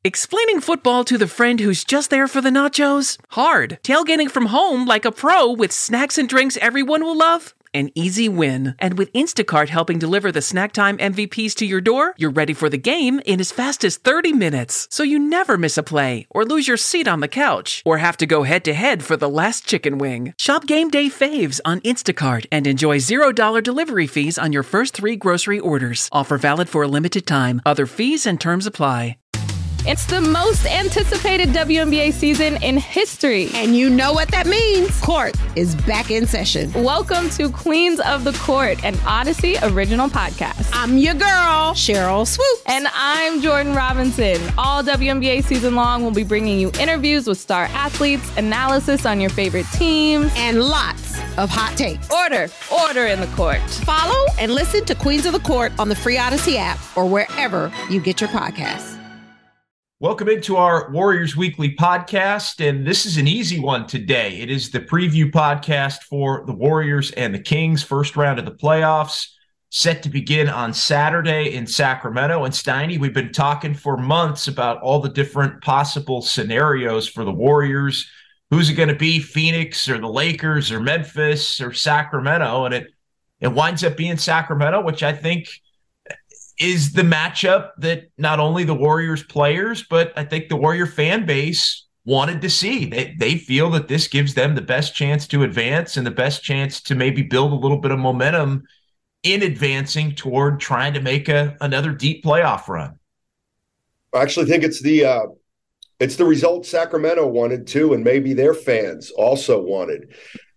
Explaining football to the friend who's just there for the nachos? Hard. Tailgating from home like a pro with snacks and drinks everyone will love? An easy win. And with Instacart helping deliver the snack time MVPs to your door, you're ready for the game in as fast as 30 minutes. So you never miss a play, or lose your seat on the couch, or have to go head-to-head for the last chicken wing. Shop Game Day Faves on Instacart and enjoy $0 delivery fees on your first 3 grocery orders. Offer valid for a limited time. Other fees and terms apply. It's the most anticipated WNBA season in history. And you know what that means. Court is back in session. Welcome to Queens of the Court, an Odyssey original podcast. I'm your girl, Cheryl Swoops. And I'm Jordan Robinson. All WNBA season long, we'll be bringing you interviews with star athletes, analysis on your favorite teams, and lots of hot takes. Order in the court. Follow and listen to Queens of the Court on the free Odyssey app or wherever you get your podcasts. Welcome into our Warriors Weekly podcast, and this is an easy one today. It is the preview podcast for the Warriors and the Kings, first round of the playoffs, set to begin on Saturday in Sacramento. And Steiny, we've been talking for months about all the different possible scenarios for the Warriors. Who's it going to be, Phoenix or the Lakers or Memphis or Sacramento? And it winds up being Sacramento, which I think is the matchup that not only the Warriors players, but I think the Warrior fan base wanted to see. They feel that this gives them the best chance to advance and the best chance to maybe build a little bit of momentum in advancing toward trying to make another deep playoff run. I actually think it's the result Sacramento wanted too, and maybe their fans also wanted.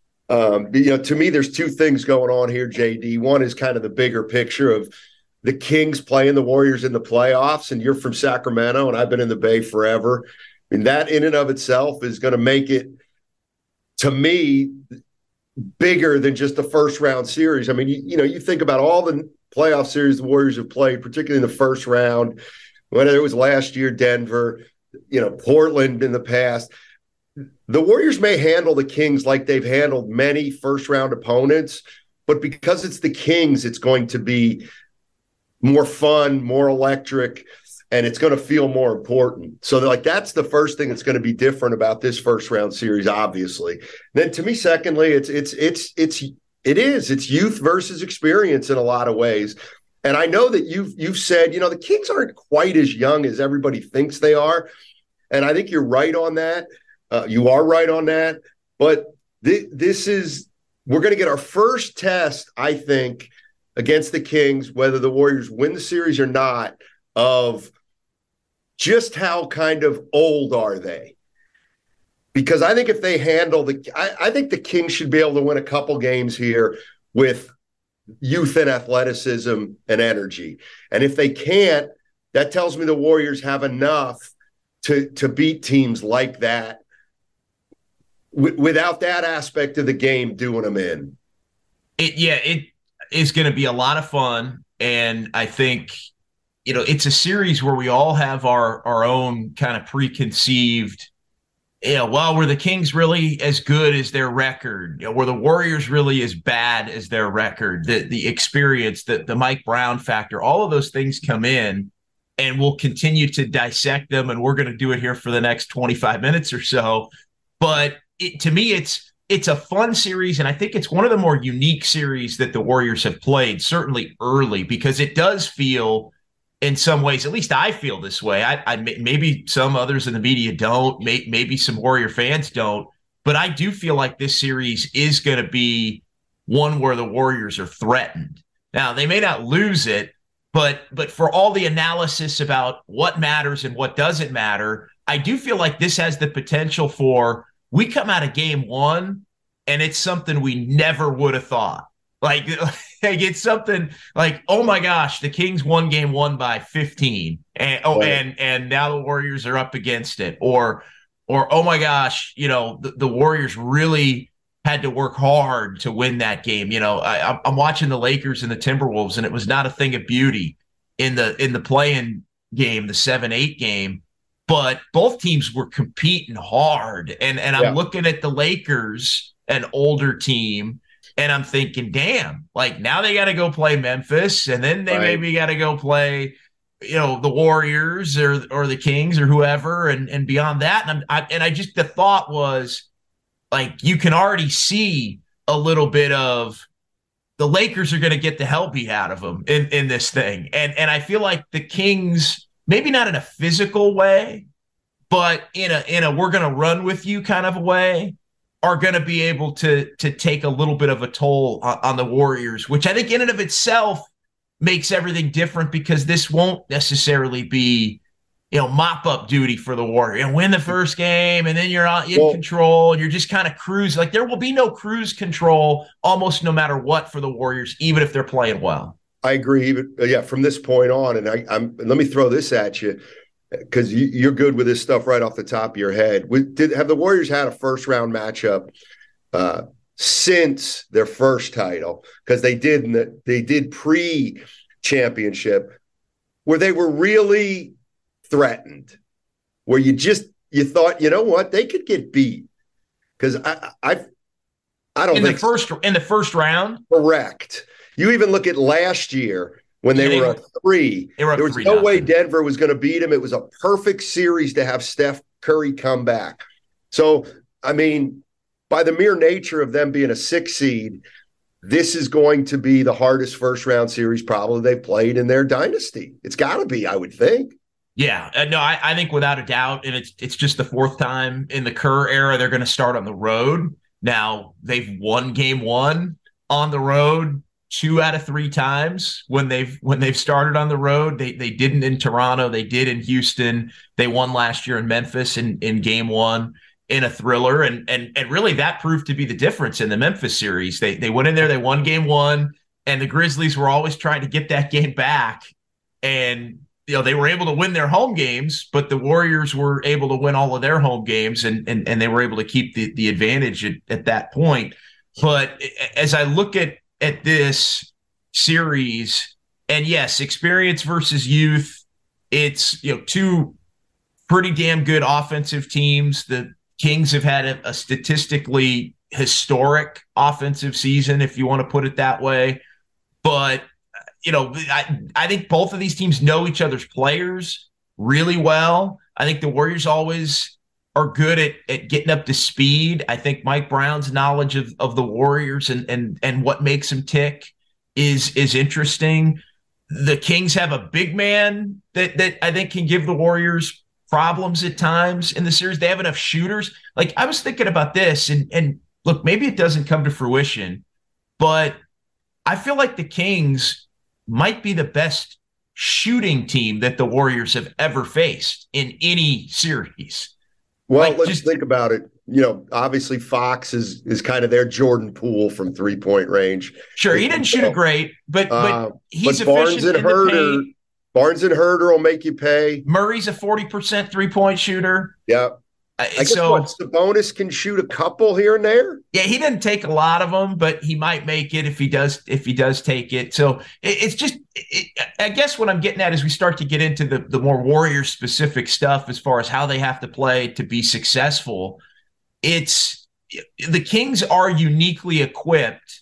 To me, there's two things going on here, JD. One is kind of the bigger picture of the Kings playing the Warriors in the playoffs, and you're from Sacramento, and I've been in the Bay forever. I mean, that in and of itself is going to make it, to me, bigger than just the first-round series. I mean, you think about all the playoff series the Warriors have played, particularly in the first round, whether it was last year, Denver, Portland in the past. The Warriors may handle the Kings like they've handled many first-round opponents, but because it's the Kings, it's going to be more fun, more electric, and it's going to feel more important. So that's the first thing that's going to be different about this first round series, obviously. Then to me, secondly, it's youth versus experience in a lot of ways. And I know that you've said, the Kings aren't quite as young as everybody thinks they are. And I think you're right on that. You are right on that. But we're going to get our first test, I think, against the Kings, whether the Warriors win the series or not, of just how kind of old are they. Because I think if they handle I think the Kings should be able to win a couple games here with youth and athleticism and energy. And if they can't, that tells me the Warriors have enough to beat teams like that without that aspect of the game doing them in. It is going to be a lot of fun. And I think, it's a series where we all have our own kind of preconceived, were the Kings really as good as their record? Were the Warriors really as bad as their record? The experience, the Mike Brown factor, all of those things come in, and we'll continue to dissect them. And we're going to do it here for the next 25 minutes or so. But to me, it's a fun series, and I think it's one of the more unique series that the Warriors have played, certainly early, because it does feel, in some ways, at least I feel this way. I maybe some others in the media don't, maybe some Warrior fans don't, but I do feel like this series is going to be one where the Warriors are threatened. Now, they may not lose it, but for all the analysis about what matters and what doesn't matter, I do feel like this has the potential for, we come out of game one, and it's something we never would have thought. Like it's something like, oh my gosh, the Kings won game one by 15, and now the Warriors are up against it, or oh my gosh, the Warriors really had to work hard to win that game. I'm watching the Lakers and the Timberwolves, and it was not a thing of beauty in the play-in game, the 7-8 game. But both teams were competing hard. And I'm looking at the Lakers, an older team, and I'm thinking, damn, now they got to go play Memphis, and then they maybe got to go play the Warriors or the Kings or whoever, and beyond that. And I just, the thought was like, you can already see a little bit of the Lakers are going to get the hell beat out of them in this thing. And I feel like the Kings, maybe not in a physical way, but in a we're going to run with you kind of a way, are going to be able to take a little bit of a toll on the Warriors, which I think in and of itself makes everything different, because this won't necessarily be, mop up duty for the Warriors. Win the first game and then you're in control and you're just kind of cruise. Like, there will be no cruise control almost no matter what for the Warriors, even if they're playing well. I agree. From this point on, and let me throw this at you, because you're good with this stuff right off the top of your head. Have the Warriors had a first round matchup since their first title? Because they did pre-championship, where they were really threatened, where you thought, you know what, they could get beat. Because I don't think in the first round. Correct. You even look at last year when they were up 3. There was no way Denver was going to beat them. It was a perfect series to have Steph Curry come back. So, I mean, by the mere nature of them being a 6 seed, this is going to be the hardest first round series probably they've played in their dynasty. It's got to be, I would think. Yeah, no, I think without a doubt, and it's just the 4th time in the Kerr era they're going to start on the road. Now, they've won game 1 on the road 2 out of 3 times when they've started on the road. They didn't in Toronto, they did in Houston. They won last year in Memphis in game 1 in a thriller, and really that proved to be the difference in the Memphis series. They went in there, they won game 1, and the Grizzlies were always trying to get that game back, and they were able to win their home games, but the Warriors were able to win all of their home games, and they were able to keep the advantage at that point. But as I look at this series, and yes, experience versus youth, it's 2 pretty damn good offensive teams. The Kings have had a statistically historic offensive season, if you want to put it that way. But I think both of these teams know each other's players really well. I think the Warriors always are good at getting up to speed. I think Mike Brown's knowledge of the Warriors and what makes them tick is interesting. The Kings have a big man that I think can give the Warriors problems at times in the series. They have enough shooters. Like, I was thinking about this, and look, maybe it doesn't come to fruition, but I feel like the Kings might be the best shooting team that the Warriors have ever faced in any series. Well, let's think about it. Obviously Fox is kind of their Jordan Poole from 3-point range. Sure, he didn't shoot it great, but he's but efficient in the paint. Barnes and Herter will make you pay. Murray's a 40% 3-point shooter. Yeah. I guess Sabonis can shoot a couple here and there. Yeah, he didn't take a lot of them, but he might make it if he does take it. So it's just, I guess what I'm getting at is we start to get into the more Warriors specific stuff as far as how they have to play to be successful. It's the Kings are uniquely equipped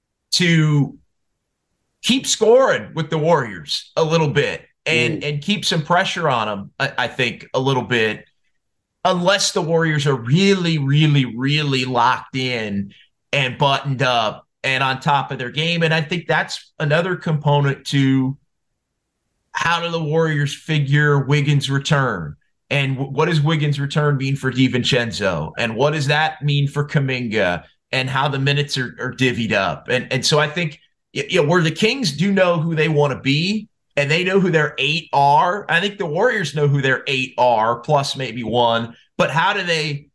to keep scoring with the Warriors a little bit and keep some pressure on them, I think, a little bit. Unless the Warriors are really, really, really locked in and buttoned up and on top of their game. And I think that's another component to how do the Warriors figure Wiggins' return? And what does Wiggins' return mean for DiVincenzo? And what does that mean for Kuminga? And how the minutes are divvied up? And so I think where the Kings do know who they want to be, and they know who their 8 are. I think the Warriors know who their 8 are, plus maybe 1. But how do they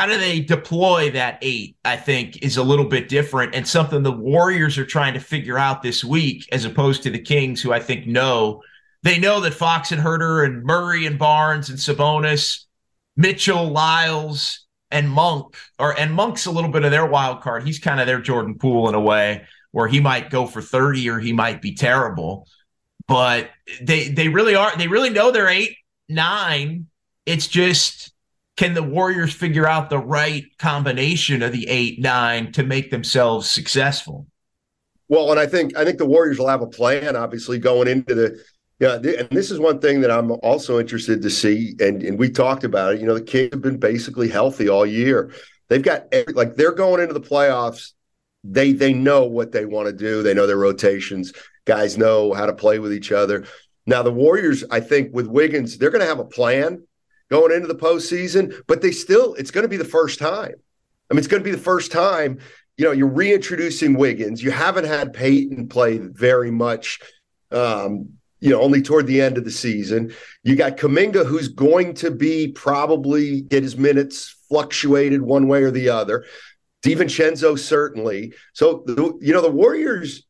deploy that 8, I think, is a little bit different, and something the Warriors are trying to figure out this week, as opposed to the Kings, who I think they know that Fox and Herter and Murray and Barnes and Sabonis, Mitchell, Lyles, and Monk, and Monk's a little bit of their wild card. He's kind of their Jordan Poole in a way, where he might go for 30 or he might be terrible. But they really are. They really know they're 8, 9. It's just, can the Warriors figure out the right combination of the 8, 9 to make themselves successful? Well, and I think the Warriors will have a plan, obviously, going into Yeah, and this is one thing that I'm also interested to see, and we talked about it. The Kings have been basically healthy all year. They've got they're going into the playoffs. They know what they want to do. They know their rotations. Guys know how to play with each other. Now the Warriors, I think, with Wiggins, they're going to have a plan going into the postseason, but it's going to be the first time. I mean, it's going to be the first time. You're reintroducing Wiggins. You haven't had Peyton play very much. Only toward the end of the season. You got Kuminga, who's going to be probably get his minutes fluctuated one way or the other. DiVincenzo, certainly. So, the Warriors,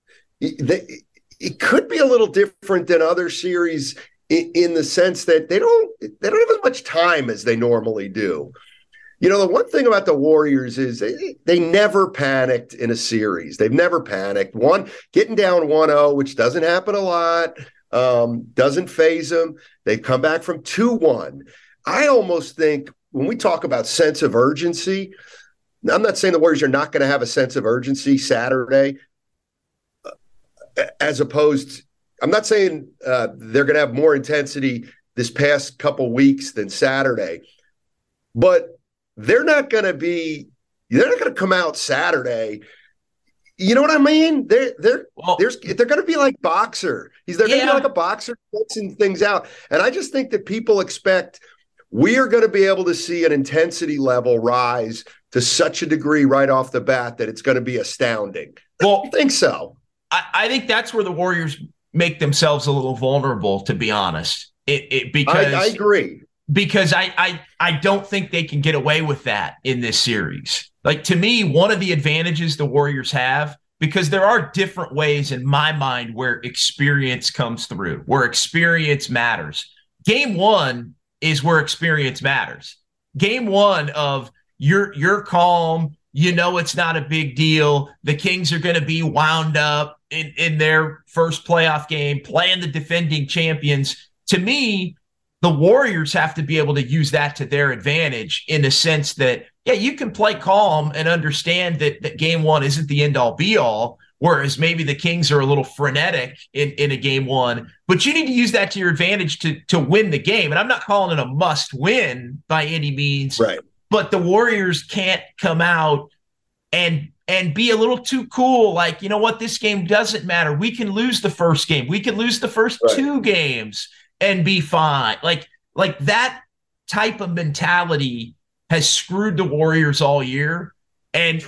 it could be a little different than other series in the sense that they don't have as much time as they normally do. The one thing about the Warriors is they never panicked in a series. They've never panicked. Getting down 1-0, which doesn't happen a lot, doesn't faze them. They've come back from 2-1. I almost think when we talk about sense of urgency, I'm not saying the Warriors are not going to have a sense of urgency Saturday, as opposed – I'm not saying they're going to have more intensity this past couple weeks than Saturday, but – they're not going to come out Saturday. You know what I mean? They're going to be like boxer. They're going to be like a boxer fixing things out. And I just think that people expect we are going to be able to see an intensity level rise to such a degree right off the bat that it's going to be astounding. Well, I think so. I think that's where the Warriors make themselves a little vulnerable, to be honest. Because I agree. Because I don't think they can get away with that in this series. To me, one of the advantages the Warriors have, because there are different ways in my mind where experience comes through, where experience matters. Game one is where experience matters. Game one of you're calm, it's not a big deal. The Kings are going to be wound up in their first playoff game, playing the defending champions. To me, the Warriors have to be able to use that to their advantage in the sense that, you can play calm and understand that game one isn't the end-all be-all, whereas maybe the Kings are a little frenetic in a game one. But you need to use that to your advantage to win the game. And I'm not calling it a must-win by any means. Right. But the Warriors can't come out and be a little too cool. This game doesn't matter. We can lose the first game. We can lose the first two games and be fine. Like that type of mentality has screwed the Warriors all year. And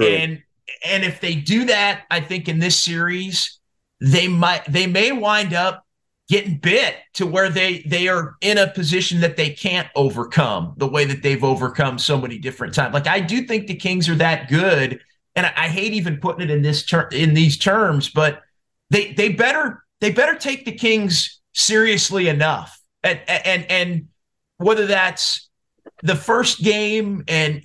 if they do that, I think in this series, they may wind up getting bit to where they are in a position that they can't overcome the way that they've overcome so many different times. I do think the Kings are that good, and I hate even putting it in these terms, but they better take the Kings seriously enough, and whether that's the first game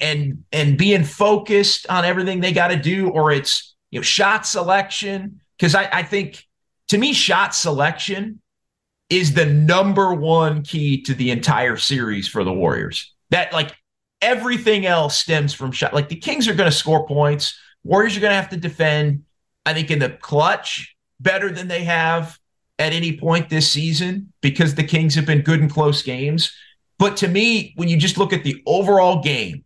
and being focused on everything they got to do, or it's shot selection, because I think, to me, shot selection is the number one key to the entire series for the Warriors. That everything else stems from shot. The Kings are going to score points. Warriors are going to have to defend, I think, in the clutch better than they have at any point this season, because the Kings have been good in close games. But to me, when you just look at the overall game,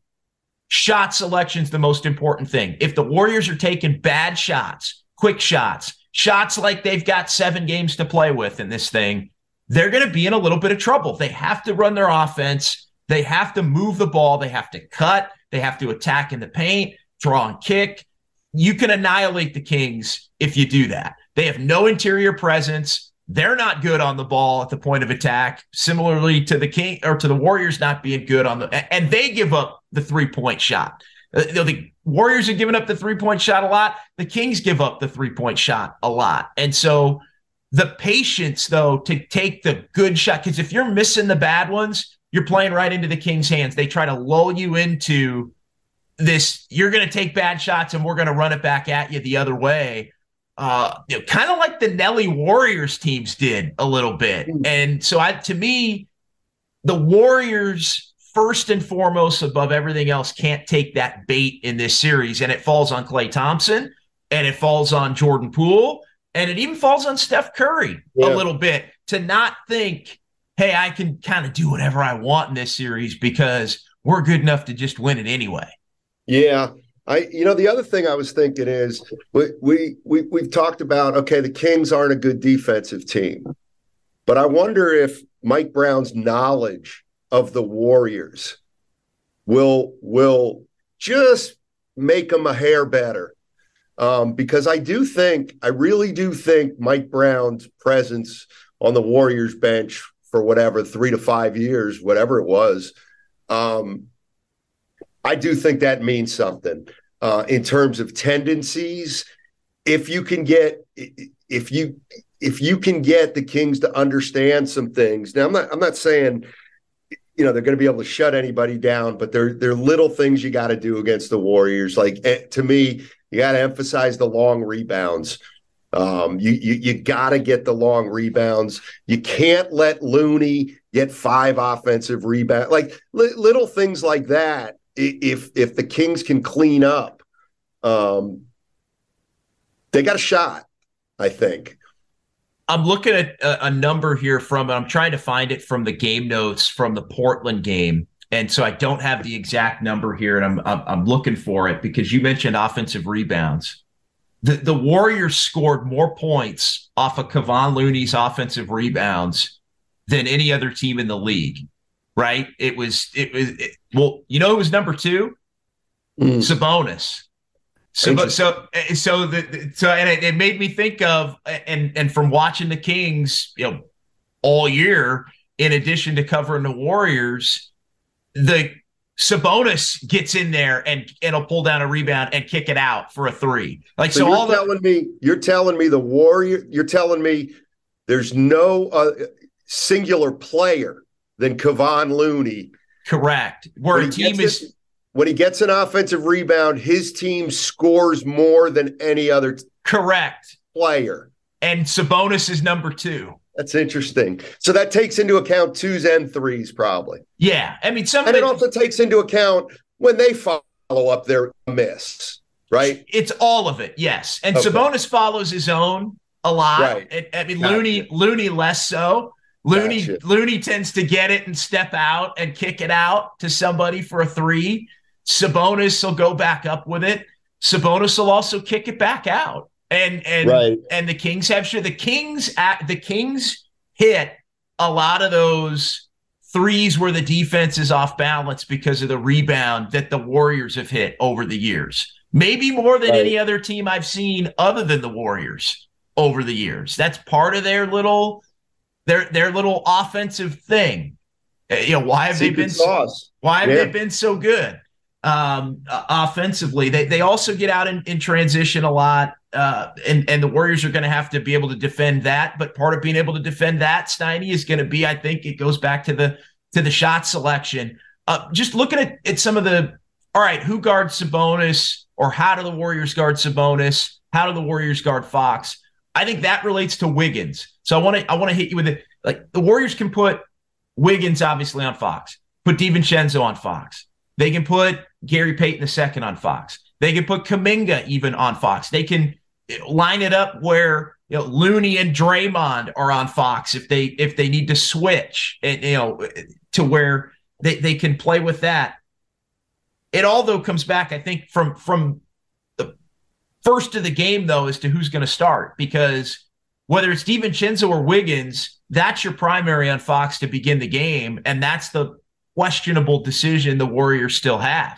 shot selection is the most important thing. If the Warriors are taking bad shots, quick shots like they've got 7 games to play with in this thing, they're going to be in a little bit of trouble. They have to run their offense. They have to move the ball. They have to cut. They have to attack in the paint, draw and kick. You can annihilate the Kings if you do that. They have no interior presence. They're not good on the ball at the point of attack, similarly to the Warriors not being good and they give up the 3-point shot. The Warriors are giving up the 3-point shot a lot. The Kings give up the 3-point shot a lot. And so the patience, though, to take the good shot, because if you're missing the bad ones, you're playing right into the Kings' hands. They try to lull you into this, you're going to take bad shots and we're going to run it back at you the other way. Kind of like the Nelly Warriors teams did a little bit. And so to me, the Warriors, first and foremost, above everything else, can't take that bait in this series. And it falls on Klay Thompson, and it falls on Jordan Poole, and it even falls on Steph Curry a little bit to not think, hey, I can kind of do whatever I want in this series because we're good enough to just win it anyway. Yeah. The other thing I was thinking is we've talked about, okay, the Kings aren't a good defensive team, but I wonder if Mike Brown's knowledge of the Warriors will just make them a hair better. Because I really do think Mike Brown's presence on the Warriors bench for whatever, 3 to 5 years, whatever it was, I do think that means something in terms of tendencies. If you can get the Kings to understand some things. Now, I'm not saying they're going to be able to shut anybody down, but there are little things you got to do against the Warriors. Like, to me, you got to emphasize the long rebounds. You got to get the long rebounds. You can't let Looney get 5 offensive rebounds. Like little things like that. If the Kings can clean up, they got a shot, I think. I'm looking at a number here I'm trying to find it from the game notes from the Portland game. And so I don't have the exact number here, and I'm looking for it because you mentioned offensive rebounds. The Warriors scored more points off of Kevon Looney's offensive rebounds than any other team in the league, right? It was it was number 2? Sabonis. And it made me think of and from watching the Kings, all year, in addition to covering the Warriors, the Sabonis gets in there and it'll pull down a rebound and kick it out for a 3. You're telling me the Warrior. You're telling me there's no singular player than Kevon Looney. Correct. When he gets an offensive rebound, his team scores more than any other. Correct. Player. And Sabonis is number 2. That's interesting. So that takes into account 2s and 3s, probably. Yeah, I mean, it also takes into account when they follow up their miss, right? It's all of it, yes. And okay. Sabonis follows his own a lot. Right. Looney less so. Looney tends to get it and step out and kick it out to somebody for a 3. Sabonis will go back up with it. Sabonis will also kick it back out. And the Kings have the Kings hit a lot of those 3s where the defense is off balance because of the rebound that the Warriors have hit over the years. Maybe more than any other team I've seen other than the Warriors over the years. That's part of their little offensive thing. Why have they been so good offensively? They also get out in transition a lot. And the Warriors are going to have to be able to defend that. But part of being able to defend that, Steiny, is going to be, I think it goes back to the shot selection. Just looking at some of all right, who guards Sabonis, or how do the Warriors guard Sabonis? How do the Warriors guard Fox? I think that relates to Wiggins. So I want to hit you with it. Like, the Warriors can put Wiggins obviously on Fox, put DiVincenzo on Fox. They can put Gary Payton II on Fox. They can put Kuminga even on Fox. They can line it up where Looney and Draymond are on Fox if they need to switch, and to where they can play with that. It all though comes back, I think, from the first of the game though, as to who's going to start, because whether it's DiVincenzo or Wiggins, that's your primary on Fox to begin the game, and that's the questionable decision the Warriors still have.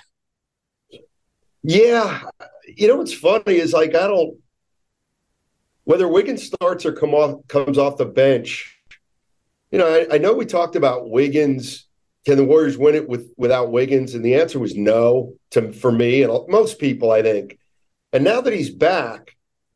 Yeah. What's funny is, like, whether Wiggins starts or comes off the bench, I know we talked about Wiggins. Can the Warriors win it without Wiggins? And the answer was no for me and most people, I think. And now that he's back,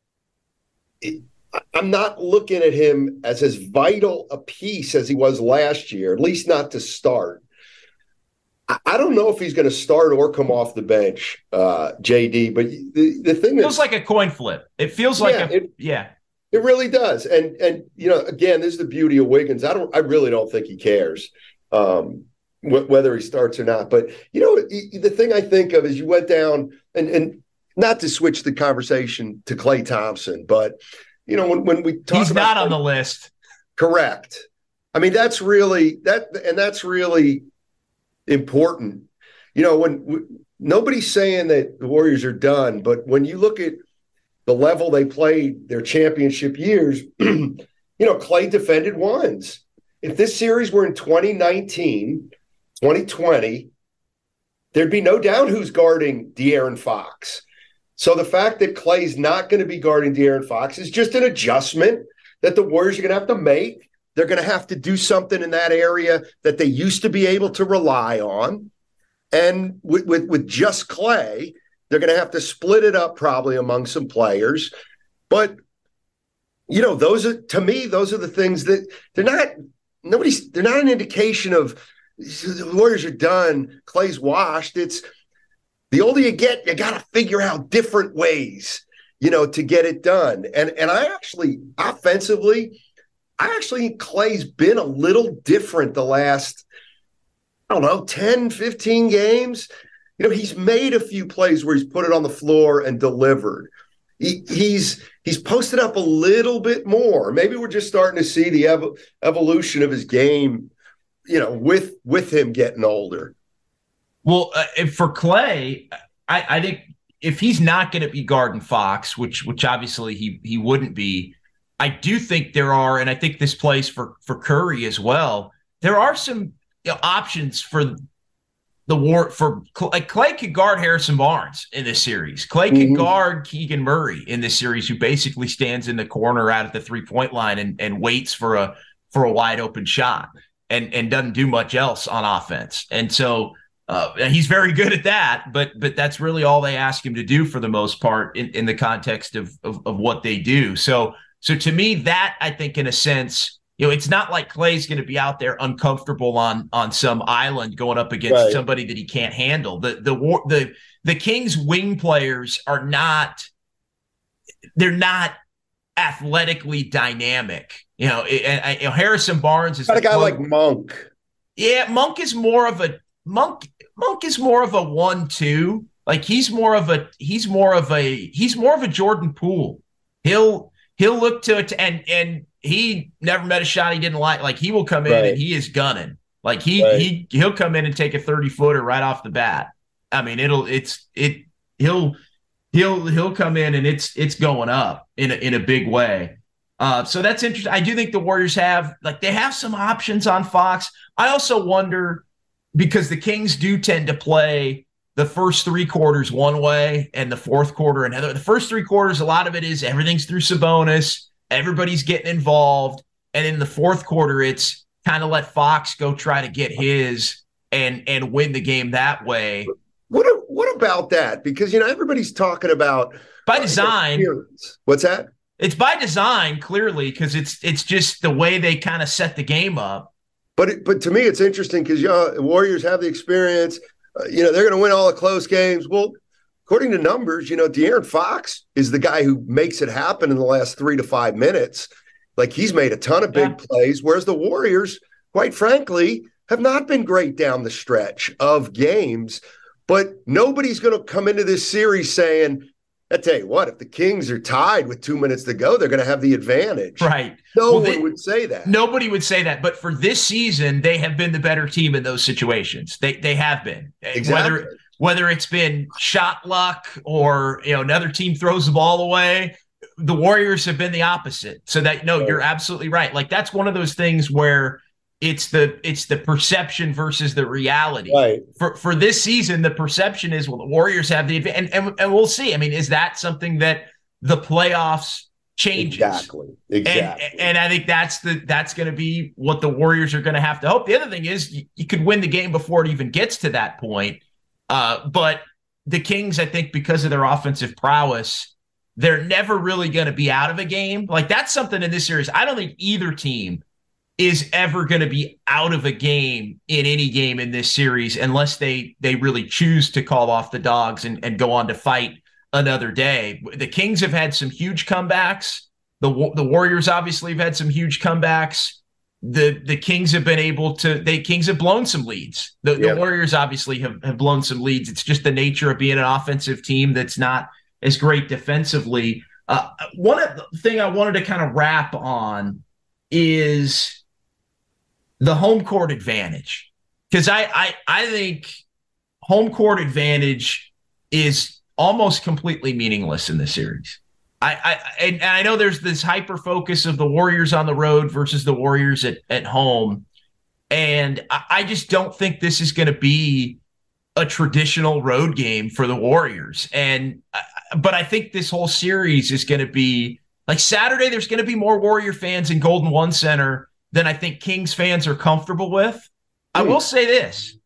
I'm not looking at him as vital a piece as he was last year, at least not to start. I don't know if he's going to start or come off the bench, JD. But the thing feels like a coin flip. It feels like it really does. And again, this is the beauty of Wiggins. I really don't think he cares whether he starts or not. But the thing I think of is you went down and not to switch the conversation to Klay Thompson, but when we talk he's not on the list. Correct. I mean, that's really important. When nobody's saying that the Warriors are done, but when you look at the level they played their championship years, Klay defended ones. If this series were in 2019, 2020, there'd be no doubt who's guarding De'Aaron Fox. So the fact that Klay's not going to be guarding De'Aaron Fox is just an adjustment that the Warriors are going to have to make. They're going to have to do something in that area that they used to be able to rely on. And with just Klay, they're going to have to split it up probably among some players. But, those are the things that they're not an indication of the Warriors are done, Klay's washed. It's the older you get, you got to figure out different ways, to get it done. And I actually, offensively, think Klay's been a little different the last, 10, 15 games. He's made a few plays where he's put it on the floor and delivered. He's posted up a little bit more. Maybe we're just starting to see the evolution of his game, with him getting older. Well, for Klay, I think if he's not going to be guarding Fox, which obviously he wouldn't be, I do think there are, and I think this plays for Curry as well. There are some options for Klay could guard Harrison Barnes in this series. Klay could guard Keegan Murray in this series, who basically stands in the corner out at the 3-point line and waits for a wide open shot and doesn't do much else on offense. And so he's very good at that, but that's really all they ask him to do for the most part in the context of what they do. So to me, that I think in a sense, it's not like Klay's going to be out there uncomfortable on some island going up against somebody that he can't handle. The Kings wing players are not athletically dynamic. Harrison Barnes is got a guy like Monk. Yeah, Monk is more of a 1-2. Like he's more of a Jordan Poole. He'll look to it and he never met a shot he didn't like. Like he will come in and he is gunning. Like he'll come in and take a 30-footer right off the bat. I mean, he'll come in and it's going up in a big way. So that's interesting. I do think the Warriors have some options on Fox. I also wonder, because the Kings do tend to play the first 3 quarters one way and the fourth quarter another. The first 3 quarters, a lot of it is everything's through Sabonis. Everybody's getting involved. And in the fourth quarter, it's kind of let Fox go try to get his and win the game that way. What about that? Because, everybody's talking about by design. What's that? It's by design, clearly, because it's just the way they kind of set the game up. But to me, it's interesting because Warriors have the experience. They're going to win all the close games. Well, according to numbers, De'Aaron Fox is the guy who makes it happen in the last 3 to 5 minutes. Like he's made a ton of big plays, whereas the Warriors, quite frankly, have not been great down the stretch of games. But nobody's going to come into this series saying, I tell you what, if the Kings are tied with 2 minutes to go, they're going to have the advantage. Right. No one would say that. Nobody would say that. But for this season, they have been the better team in those situations. They have been. Exactly. Whether it's been shot luck or another team throws the ball away, the Warriors have been the opposite. So you're absolutely right. Like that's one of those things where it's the perception versus the reality. Right. For this season, the perception is, well, the Warriors have the advantage, and we'll see. I mean, is that something that the playoffs changes? Exactly. And I think that's going to be what the Warriors are going to have to hope. The other thing is you could win the game before it even gets to that point. But the Kings, I think, because of their offensive prowess, they're never really going to be out of a game. Like that's something in this series. I don't think either team is ever going to be out of a game in any game in this series unless they really choose to call off the dogs and go on to fight another day. The Kings have had some huge comebacks. The Warriors obviously have had some huge comebacks. The Kings have been able to – the Kings have blown some leads. The Warriors obviously have blown some leads. It's just the nature of being an offensive team that's not as great defensively. One thing I wanted to kind of wrap on is the home court advantage. Because I think home court advantage is almost completely meaningless in this series. And I know there's this hyper focus of the Warriors on the road versus the Warriors at home. And I just don't think this is going to be a traditional road game for the Warriors. But I think this whole series is going to be like Saturday. There's going to be more Warrior fans in Golden One Center than I think Kings fans are comfortable with. I will say this.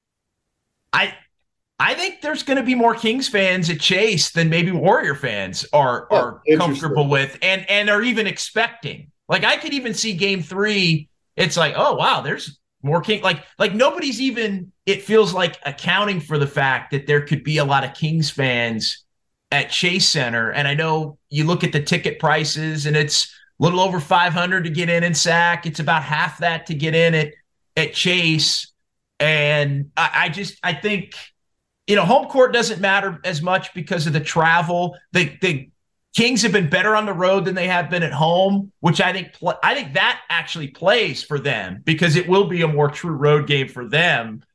I think there's going to be more Kings fans at Chase than maybe Warrior fans are comfortable with and are even expecting. Like I could even see Game 3. It's like, oh wow, there's more King. Like nobody's even. It feels like accounting for the fact that there could be a lot of Kings fans at Chase Center. And I know you look at the ticket prices, and it's a little over $500 to get in SAC. It's about half that to get in at Chase. And I think, home court doesn't matter as much because of the travel. The Kings have been better on the road than they have been at home, which I think that actually plays for them because it will be a more true road game for them.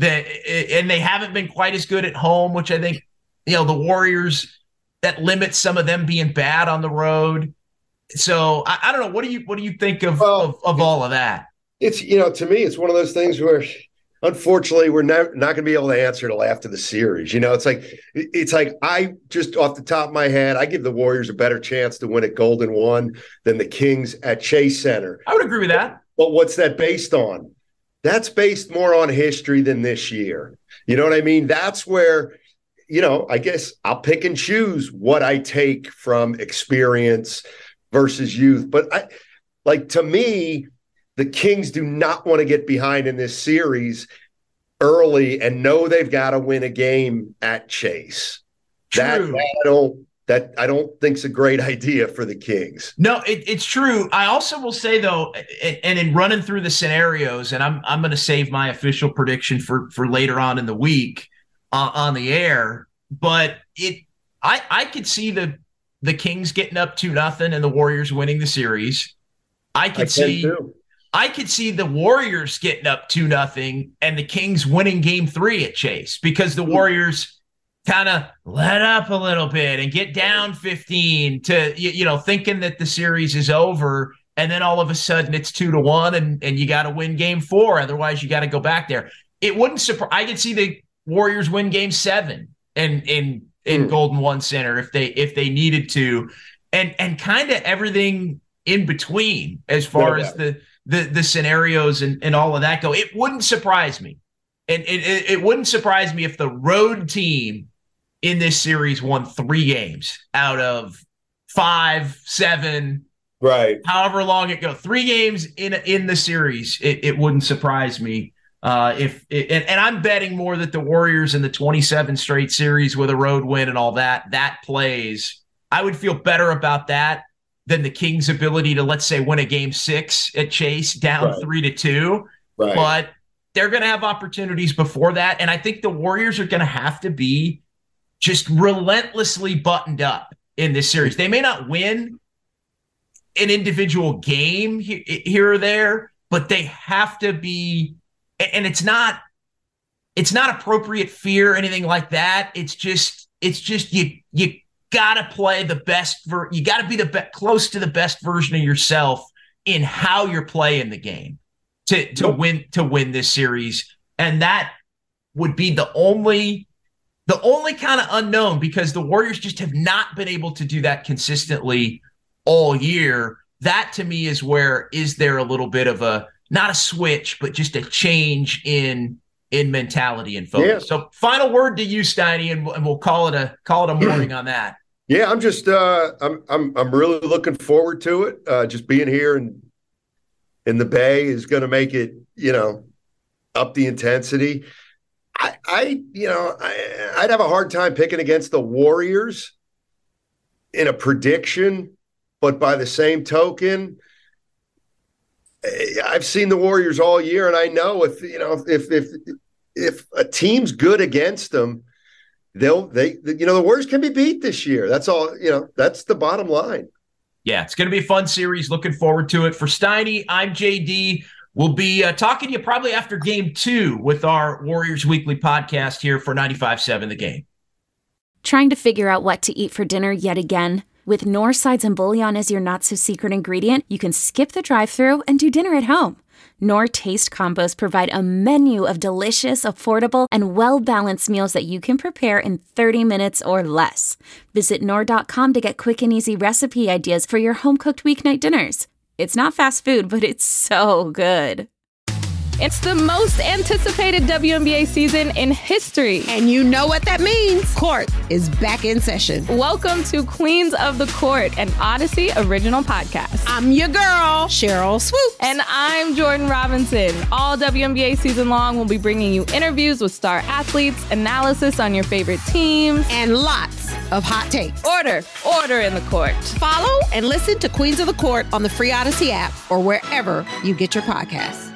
And they haven't been quite as good at home, which I think, the Warriors, that limits some of them being bad on the road. So I don't know. What do you think of all of that? It's, to me, it's one of those things where, unfortunately, we're not going to be able to answer till after the series. It's like I just off the top of my head, I give the Warriors a better chance to win at Golden One than the Kings at Chase Center. I would agree with that. But what's that based on? That's based more on history than this year. You know what I mean? That's where, I guess I'll pick and choose what I take from experience versus youth. But to me, the Kings do not want to get behind in this series early and know they've got to win a game at Chase. True. That I don't think is a great idea for the Kings. No, it's true. I also will say though, and in running through the scenarios, and I'm going to save my official prediction for later on in the week on the air, but I could see the Kings getting up 2-0 and the Warriors winning the series. I could see the Warriors getting up 2-0 and the Kings winning Game 3 at Chase because the Warriors kind of let up a little bit and get down 15 to, thinking that the series is over. And then all of a sudden it's 2-1 and you got to win Game 4. Otherwise you got to go back there. It wouldn't surprise. I could see the Warriors win Game 7 in Golden One Center if they needed to, and kind of everything in between as far as the scenarios and all of that go. It wouldn't surprise me. And it wouldn't surprise me if the road team in this series won 3 games out of 5, 7, right? However long it goes. 3 games in the series. It wouldn't surprise me and I'm betting more that the Warriors in the 27 straight series with a road win and all that plays. I would feel better about that than the Kings' ability to, let's say, win a Game 6 at Chase down 3-2. Right. But they're going to have opportunities before that. And I think the Warriors are going to have to be just relentlessly buttoned up in this series. They may not win an individual game here or there, but they have to be, and it's not appropriate fear or anything like that. It's just you gotta play the best. You gotta be close to the best version of yourself in how you're playing the game to win this series, and that would be the only kind of unknown because the Warriors just have not been able to do that consistently all year. That to me is where is there a little bit of a not a switch, but just a change in mentality and focus. Yeah. So final word to you, Steiny, and we'll call it a morning on that. Yeah, I'm just I'm really looking forward to it. Just being here in the Bay is going to make it, up the intensity. I'd have a hard time picking against the Warriors in a prediction, but by the same token, I've seen the Warriors all year, and I know if a team's good against them, the Warriors can be beat this year. That's all. That's the bottom line. Yeah, it's going to be a fun series. Looking forward to it. For Steiny, I'm JD. We'll be talking to you probably after Game 2 with our Warriors Weekly podcast here for 95.7 The Game. Trying to figure out what to eat for dinner yet again? With Knorr sides and bouillon as your not-so-secret ingredient, you can skip the drive-thru and do dinner at home. Knorr Taste Combos provide a menu of delicious, affordable, and well-balanced meals that you can prepare in 30 minutes or less. Visit Knorr.com to get quick and easy recipe ideas for your home-cooked weeknight dinners. It's not fast food, but it's so good. It's the most anticipated WNBA season in history. And you know what that means. Court is back in session. Welcome to Queens of the Court, an Odyssey original podcast. I'm your girl, Cheryl Swoop. And I'm Jordan Robinson. All WNBA season long, we'll be bringing you interviews with star athletes, analysis on your favorite teams, and lots of hot takes. Order in the court. Follow and listen to Queens of the Court on the free Odyssey app or wherever you get your podcasts.